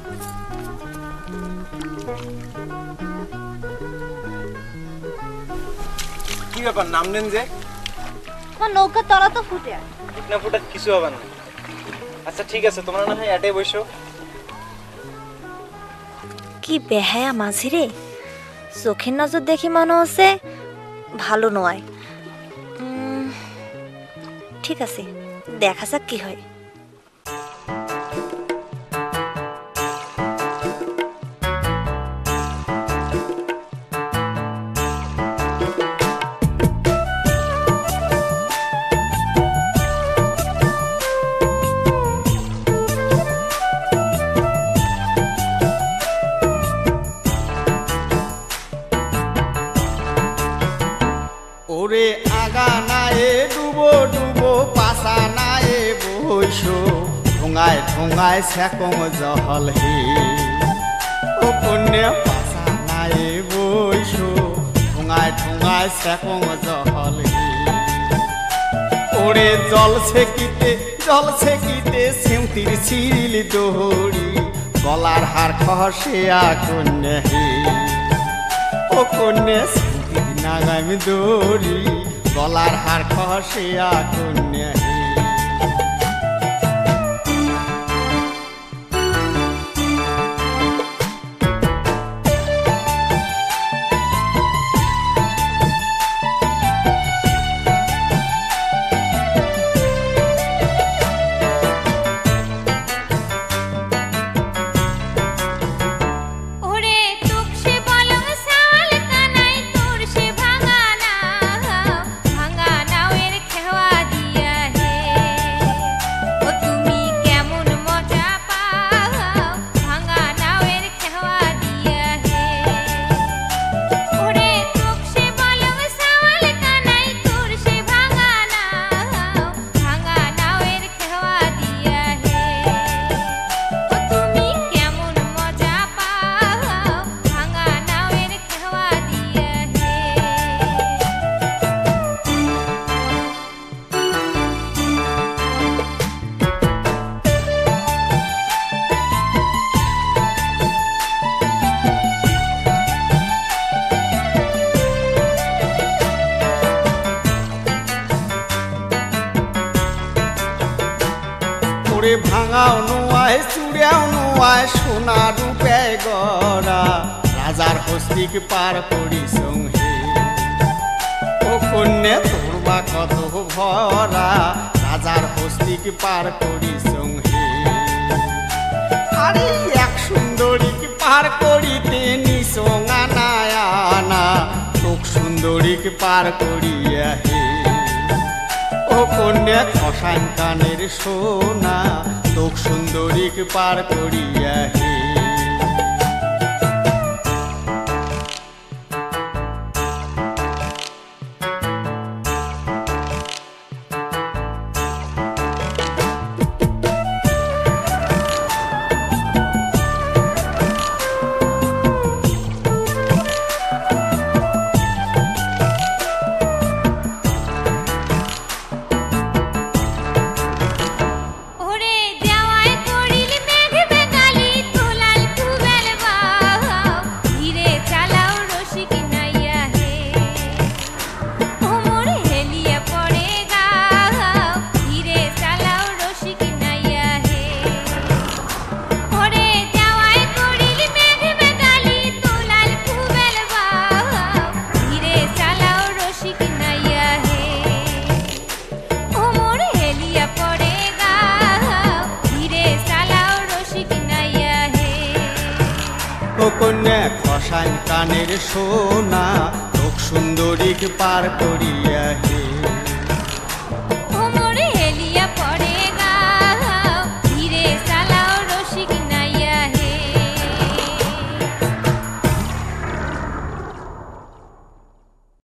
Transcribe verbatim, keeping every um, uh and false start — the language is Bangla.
কি ব্যাপার নামলেন যে? আমার নৌকা তলা তো ফুটে আছে। না ফুটা কিছু হবে না। আচ্ছা ঠিক আছে, তোমরা না হয় এটাই বসো। কি বেহায়া মাঝি রে, চোখের নজর দেখি মনে হচ্ছে ভালো নয়। ঠিক আছে, দেখা যাক কি হয়। ওরে আগা নায়ে ডুবো ডুবো পাশা নায়ে বইসো ঠোঙায় ঠোঙায় সেকম জহল হে ও কন্যা পাশা নায়ে বইসো ঠোঙায় ঠোঙায় সেকম জহল হে ওরে জল ছেকিতে জল ছেকিতে সিমতির সিরিল দৌড়ি গলার হার খসিয়া কন্যা হে ও কন্যা নাগামি দৌড়ি গলার হার খসিয়া কন্যা হে ভাঙাও নোয়ায় চুড়াও নোয়ায় সোনা রূপে গড়া রাজার হস্তিক পার করি সঙ্গে ও কন্যা তোর বা কত ভরা রাজার হস্তিক পার করি সঙ্গে আরে এক সুন্দরীকে পার করিতে নিসঙ্গা নায়ানা তোক সুন্দরীকে পার করিয়া হে ও কন্যা খসান কানের সোনা তোক সুন্দরীকে পার করিয়া হে কন্যা খসান কানের সোনা তোক সুন্দরীকে পার করিয়া হে